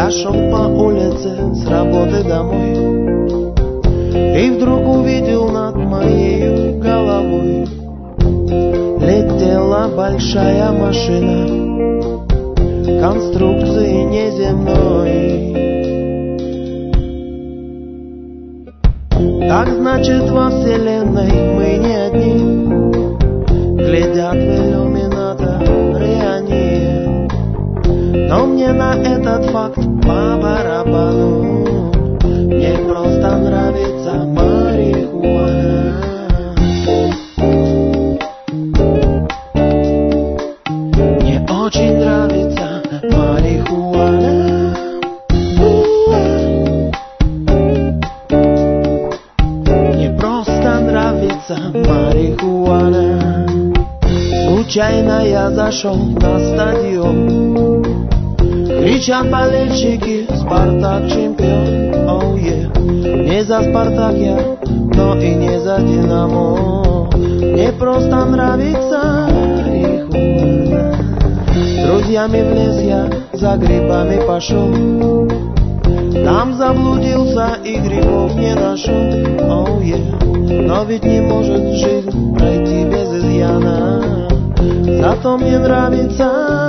Я шел по улице с работы домой и вдруг увидел над моей головой летела большая машина конструкции неземной. Так значит во вселенной мы не одни, глядят в иллюминаторы они. Но мне на этот факт по барабану, мне просто нравится марихуана. Мне очень нравится марихуана. Мне просто нравится марихуана. Случайно я зашел на стадион, кричат болельщики: Спартак чемпион, oh yeah. Не за Спартак я, но и не за Динамо. Мне просто нравится марихуана. С друзьями в лес я за грибами пошел, там заблудился и грибов не нашел, oh yeah. Но ведь не может жизнь пройти без изъяна, зато мне нравится